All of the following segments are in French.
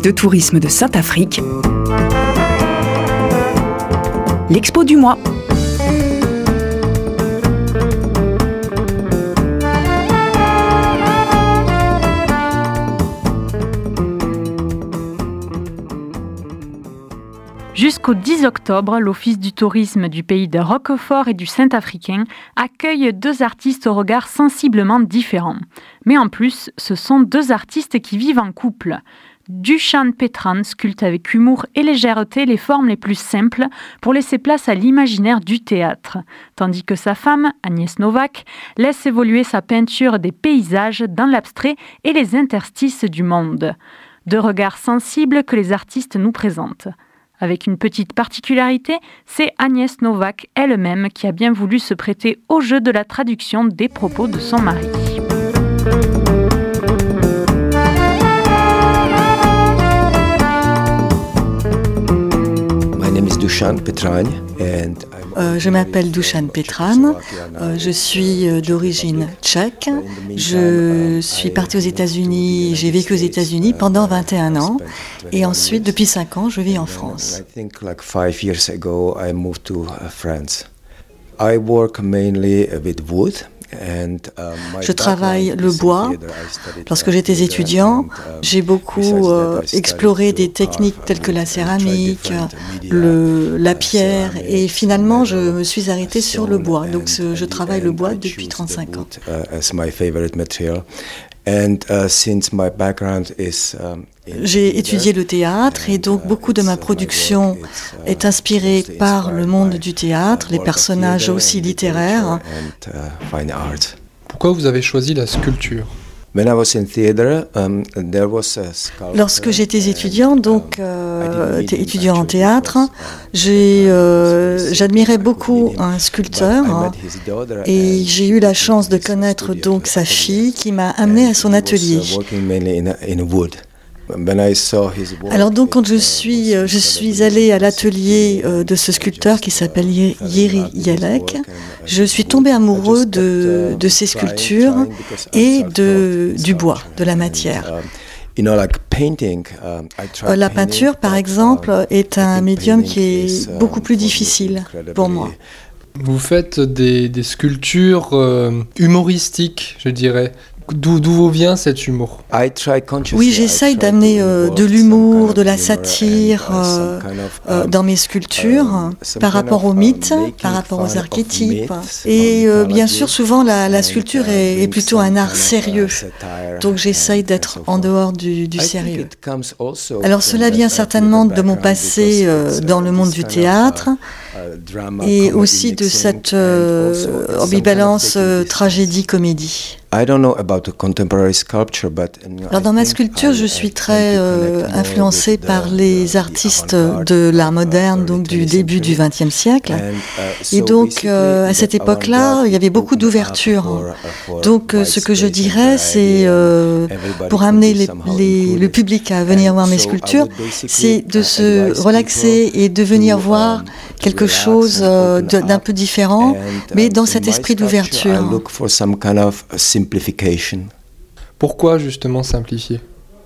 de tourisme de Saint-Afrique, l'expo du mois. Jusqu'au 10 octobre, l'Office du tourisme du pays de Roquefort et du Saint-Africain accueille 2 artistes au regard sensiblement différents. Mais en plus, ce sont 2 artistes qui vivent en couple. Dushan Petran sculpte avec humour et légèreté les formes les plus simples pour laisser place à l'imaginaire du théâtre, tandis que sa femme, Agnès Novak, laisse évoluer sa peinture des paysages dans l'abstrait et les interstices du monde. 2 regards sensibles que les artistes nous présentent. Avec une petite particularité, c'est Agnès Novak elle-même qui a bien voulu se prêter au jeu de la traduction des propos de son mari. My name is Dushan Petran Je m'appelle Dushan Petran, je suis d'origine tchèque. Je suis partie aux États-Unis, j'ai vécu aux États-Unis pendant 21 ans et ensuite, depuis 5 ans, je vis en France. I think like 5 years ago I moved to France. I work mainly with wood. Je travaille le bois. Lorsque j'étais étudiant, j'ai beaucoup exploré des techniques telles que la céramique, la pierre, et finalement je me suis arrêtée sur le bois. Donc je travaille le bois depuis 35 ans. J'ai étudié le théâtre et donc beaucoup de ma production est inspirée par le monde du théâtre, les personnages aussi littéraires. Pourquoi vous avez choisi la sculpture ? Lorsque j'étais étudiant, étudiant en théâtre, j'admirais beaucoup un sculpteur et j'ai eu la chance de connaître donc sa fille qui m'a amené à son atelier. Alors donc quand je suis allée à l'atelier de ce sculpteur qui s'appelle Jiří Jelek, je suis tombée amoureux de ses sculptures et du bois, de la matière. La peinture, par exemple, est un médium qui est beaucoup plus difficile pour moi. Vous faites des sculptures humoristiques, je dirais. D'où vous vient cet humour ? Oui, j'essaye d'amener de l'humour, de la satire dans mes sculptures par rapport aux mythes, par rapport aux archétypes. Et bien sûr, souvent, la sculpture est plutôt un art sérieux. Donc j'essaye d'être en dehors du sérieux. Alors cela vient certainement de mon passé dans le monde du théâtre et aussi de cette ambivalence tragédie-comédie. Alors dans ma sculpture, je suis très influencée par les artistes de l'art moderne, donc du début du XXe siècle. Et donc à cette époque-là, il y avait beaucoup d'ouverture. Donc ce que je dirais, c'est pour amener le public à venir voir mes sculptures, c'est de se relaxer et de venir voir quelque chose d'un peu différent, mais dans cet esprit d'ouverture. Pourquoi justement simplifier ?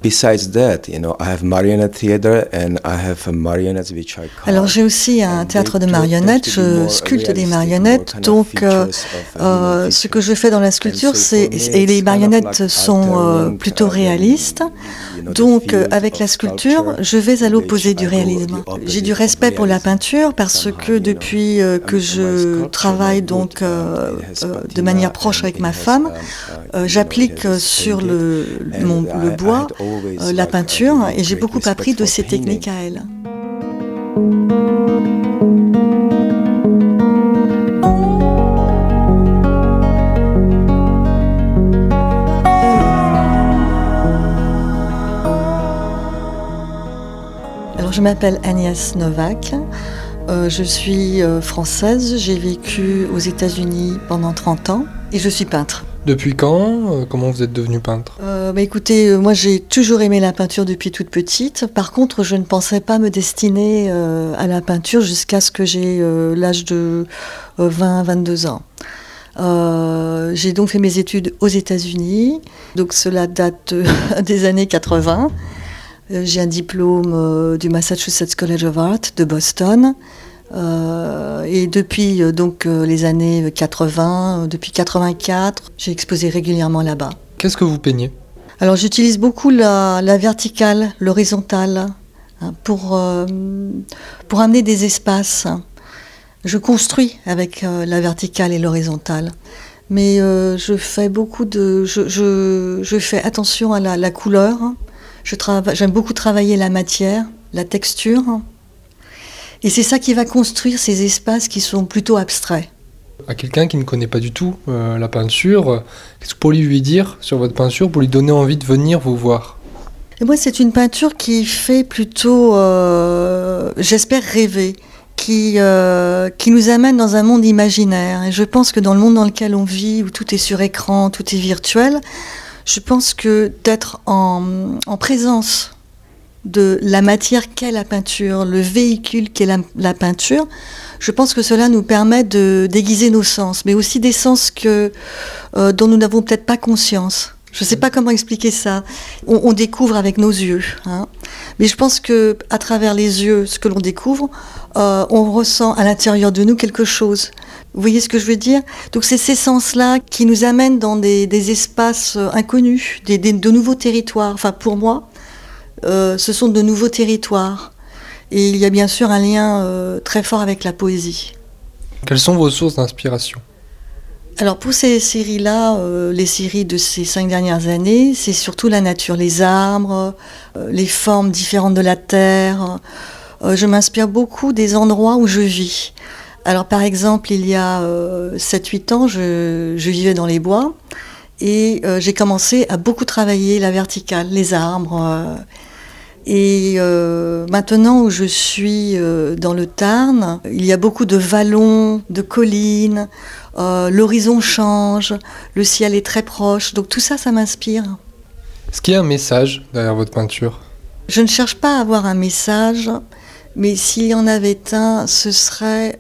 Alors j'ai aussi un théâtre de marionnettes, je sculpte des marionnettes, donc ce que je fais dans la sculpture, et les marionnettes sont plutôt réalistes, donc avec la sculpture, je vais à l'opposé du réalisme. J'ai du respect pour la peinture parce que depuis que je travaille donc de manière proche avec ma femme, j'applique sur le bois la peinture et j'ai beaucoup appris de ses techniques à elle. Alors je m'appelle Agnès Novak, je suis française, j'ai vécu aux États-Unis pendant 30 ans et je suis peintre. Depuis quand ? Comment vous êtes devenue peintre ? Écoutez, moi j'ai toujours aimé la peinture depuis toute petite. Par contre, je ne pensais pas me destiner à la peinture jusqu'à ce que j'ai l'âge de 20-22 ans. J'ai donc fait mes études aux États-Unis, donc cela date des années 80. J'ai un diplôme du Massachusetts College of Art de Boston. Et depuis les années 80, depuis 84, j'ai exposé régulièrement là-bas. Qu'est-ce que vous peignez ? Alors j'utilise beaucoup la verticale, l'horizontale, pour amener des espaces. Je construis avec la verticale et l'horizontale. Mais je fais je fais attention à la couleur. J'aime beaucoup travailler la matière, la texture. Et c'est ça qui va construire ces espaces qui sont plutôt abstraits. À quelqu'un qui ne connaît pas du tout la peinture, qu'est-ce que vous pourriez lui dire sur votre peinture pour lui donner envie de venir vous voir ? Et moi, c'est une peinture qui fait plutôt, j'espère, rêver, qui nous amène dans un monde imaginaire. Et je pense que dans le monde dans lequel on vit, où tout est sur écran, tout est virtuel, je pense que d'être en présence de la matière qu'est la peinture, le véhicule qu'est la peinture, je pense que cela nous permet de déguiser nos sens, mais aussi des sens dont nous n'avons peut-être pas conscience. Je ne sais pas comment expliquer ça. On découvre avec nos yeux, hein. Mais je pense que à travers les yeux, ce que l'on découvre, on ressent à l'intérieur de nous quelque chose. Vous voyez ce que je veux dire ? Donc c'est ces sens-là qui nous amènent dans des espaces inconnus, de nouveaux territoires. Enfin pour moi, ce sont de nouveaux territoires. Et il y a bien sûr un lien très fort avec la poésie. Quelles sont vos sources d'inspiration ? Alors pour ces séries-là, les séries de ces 5 dernières années, c'est surtout la nature, les arbres, les formes différentes de la terre. Je m'inspire beaucoup des endroits où je vis. Alors par exemple, il y a 7-8 ans, je vivais dans les bois et j'ai commencé à beaucoup travailler la verticale, les arbres. Et maintenant où je suis dans le Tarn, il y a beaucoup de vallons, de collines, l'horizon change, le ciel est très proche, donc tout ça, ça m'inspire. Est-ce qu'il y a un message derrière votre peinture ? Je ne cherche pas à avoir un message, mais s'il y en avait un, ce serait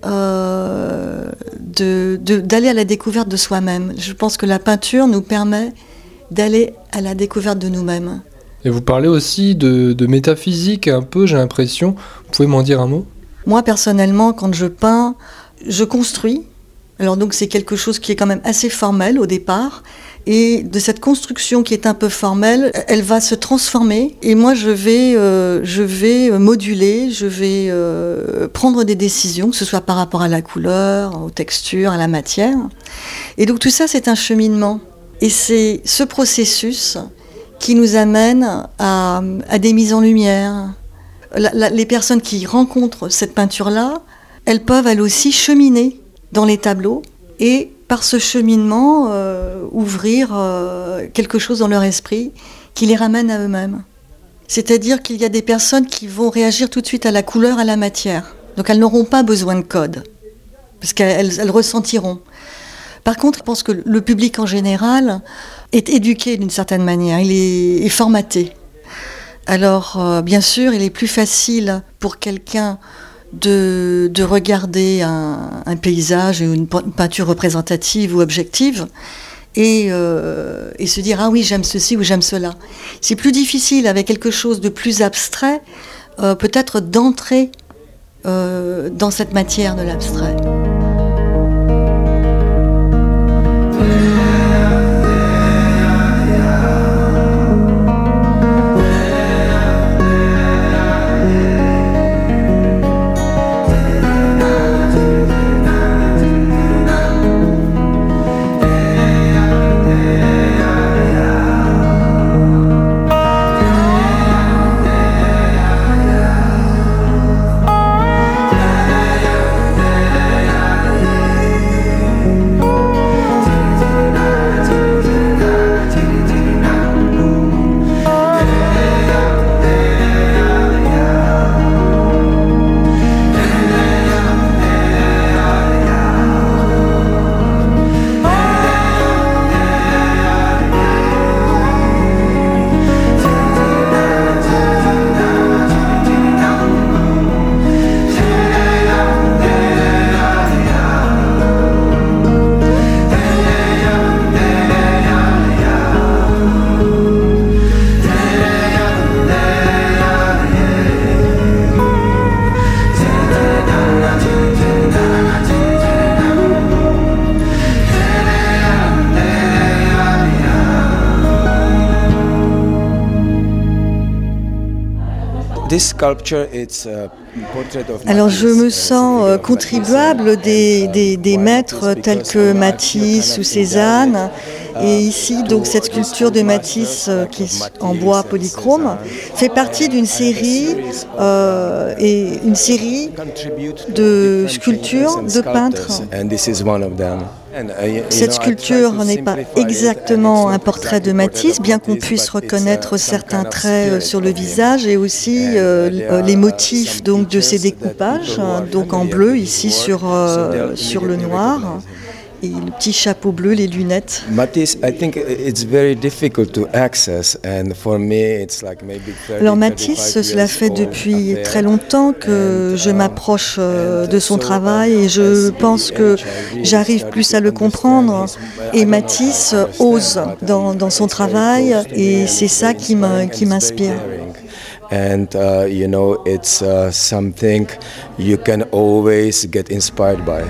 d'aller à la découverte de soi-même. Je pense que la peinture nous permet d'aller à la découverte de nous-mêmes. Et vous parlez aussi de métaphysique un peu, j'ai l'impression. Vous pouvez m'en dire un mot ? Moi, personnellement, quand je peins, je construis. Alors donc c'est quelque chose qui est quand même assez formel au départ. Et de cette construction qui est un peu formelle, elle va se transformer. Et moi, je vais moduler, je vais prendre des décisions, que ce soit par rapport à la couleur, aux textures, à la matière. Et donc tout ça, c'est un cheminement. Et c'est ce processus qui nous amène à des mises en lumière. Les personnes qui rencontrent cette peinture-là, elles peuvent elles aussi cheminer dans les tableaux et par ce cheminement ouvrir quelque chose dans leur esprit qui les ramène à eux-mêmes. C'est-à-dire qu'il y a des personnes qui vont réagir tout de suite à la couleur, à la matière. Donc elles n'auront pas besoin de code, parce qu'elles ressentiront. Par contre, je pense que le public en général est éduqué d'une certaine manière, il est formaté. Alors, bien sûr, il est plus facile pour quelqu'un de regarder un paysage, une peinture représentative ou objective, et se dire « Ah oui, j'aime ceci ou j'aime cela ». C'est plus difficile avec quelque chose de plus abstrait, peut-être d'entrer dans cette matière de l'abstrait. Alors je me sens contribuable des maîtres tels que Matisse ou Cézanne. Et ici, donc, cette sculpture de Matisse qui est en bois polychrome fait partie d'une série de sculptures de peintres. Cette sculpture n'est pas exactement un portrait de Matisse, bien qu'on puisse reconnaître certains traits sur le visage et aussi les motifs donc, de ces découpages, donc en bleu ici sur le noir. Et le petit chapeau bleu, les lunettes. Alors Matisse, cela fait depuis très longtemps que je m'approche de son travail et je pense que j'arrive plus à le comprendre. Et Matisse ose dans son travail et c'est ça qui m'inspire. And it's something you can always get inspired by.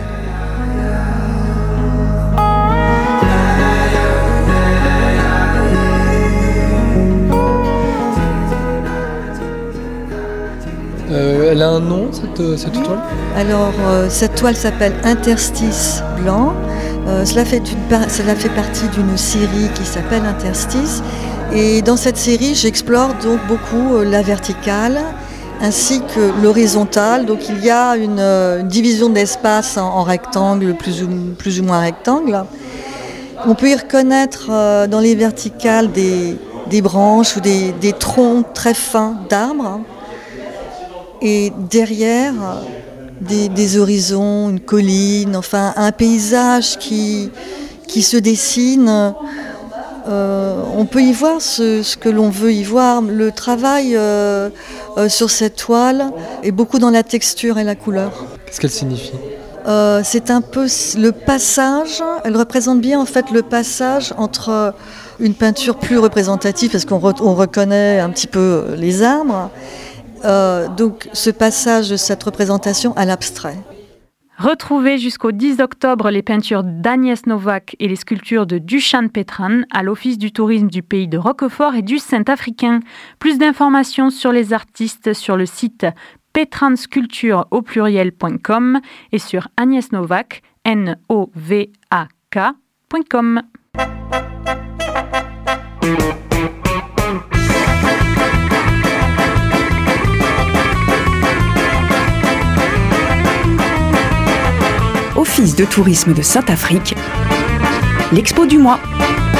Elle a un nom, cette toile ? Alors, cette toile s'appelle Interstice blanc. Cela fait partie d'une série qui s'appelle Interstice. Et dans cette série, j'explore donc beaucoup la verticale ainsi que l'horizontale. Donc, il y a une division d'espace en rectangle, plus ou moins rectangle. On peut y reconnaître dans les verticales des branches ou des troncs très fins d'arbres. Et derrière, des horizons, une colline, enfin un paysage qui se dessine. On peut y voir ce que l'on veut y voir. Le travail sur cette toile est beaucoup dans la texture et la couleur. Qu'est-ce qu'elle signifie ? C'est un peu le passage, elle représente bien en fait le passage entre une peinture plus représentative, parce qu'on reconnaît un petit peu les arbres, donc ce passage de cette représentation à l'abstrait. Retrouvez jusqu'au 10 octobre les peintures d'Agnès Novak et les sculptures de Dušan Petran à l'Office du tourisme du pays de Roquefort et du Saint-Africain. Plus d'informations sur les artistes sur le site petransculpture.com et sur agnesnovak, novak.com. Office de tourisme de Saint-Afrique, l'Expo du mois.